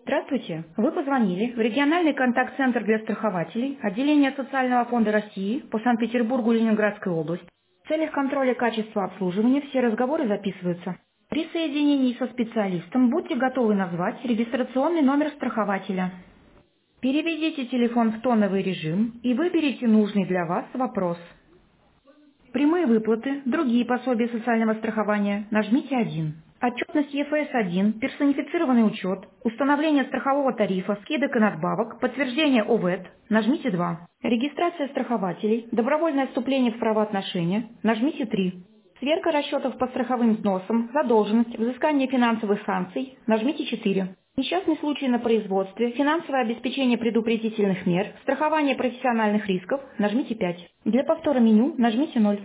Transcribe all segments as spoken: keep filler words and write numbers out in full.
Здравствуйте! Вы позвонили в региональный контакт-центр для страхователей отделения Социального фонда России по Санкт-Петербургу и Ленинградской области. В целях контроля качества обслуживания все разговоры записываются. При соединении со специалистом будьте готовы назвать регистрационный номер страхователя. Переведите телефон в тоновый режим и выберите нужный для вас вопрос. Прямые выплаты, другие пособия социального страхования, нажмите один. Отчетность Е Ф С один, персонифицированный учет, установление страхового тарифа, скидок и надбавок, подтверждение О В Э Т, нажмите два. Регистрация страхователей, добровольное вступление в правоотношения, нажмите три. Сверка расчетов по страховым взносам, задолженность, взыскание финансовых санкций, нажмите четыре. Несчастный случай на производстве, финансовое обеспечение предупредительных мер, страхование профессиональных рисков, нажмите пять. Для повтора меню нажмите ноль.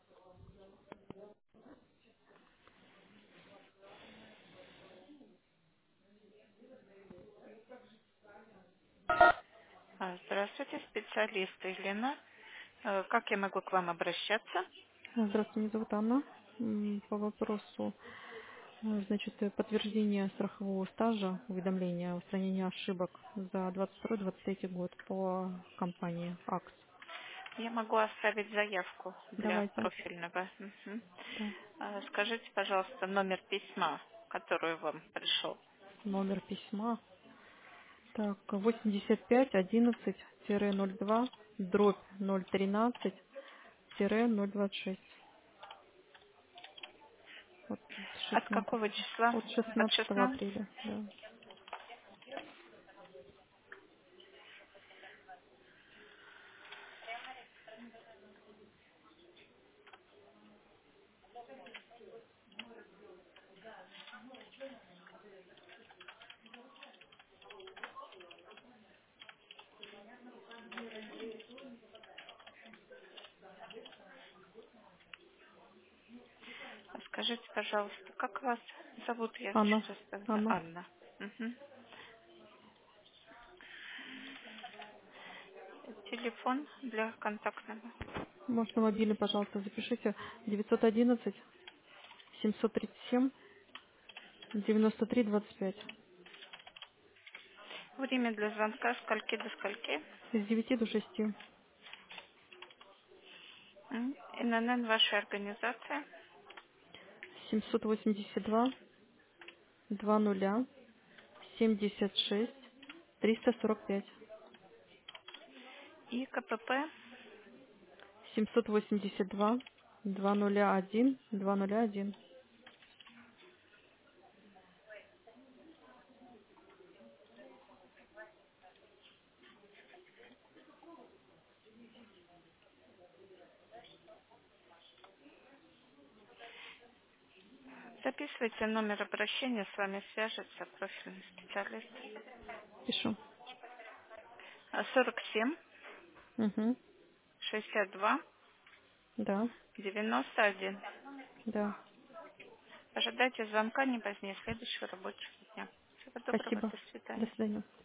А, Здравствуйте, специалист Елена. Э, Как я могу к вам обращаться? Здравствуйте, меня зовут Анна. М, По вопросу, э, значит, э, подтверждения страхового стажа, уведомления, устранения ошибок за двадцать второй двадцать третий год по компании АКС. Я могу оставить заявку для Давайте, профильного. Мгм. да, А, Скажите, пожалуйста, номер письма, который вам пришел. номер письма. Так, восемьдесят пять одиннадцать ноль два дробь ноль тринадцать ноль двадцать шесть. Вот От шестнадцатого, какого числа? от От шестнадцатого шестнадцатого. апреля, да. Скажите, пожалуйста, как вас зовут? Я Анна, еще раз говорю. Анна, Анна. Мгм. Телефон для контактного. можно мобильный, пожалуйста, запишите девятьсот одиннадцать семьсот тридцать семь девяносто три двадцать пять. Время для звонка скольки до скольки? С девяти до шести. М? Н Н Н вашей организации. семьсот восемьдесят два два нуля семьдесят шесть триста сорок пять. И К П П. семьсот восемьдесят два два нуля один два нуля один. Записывайте номер обращения, с вами свяжется профильный специалист. Пишу. А, сорок семь Угу. шестьдесят два Да, девяносто один. да. Ожидайте звонка не позднее следующего рабочего дня. Всего доброго, Спасибо. до До свидания. свидания.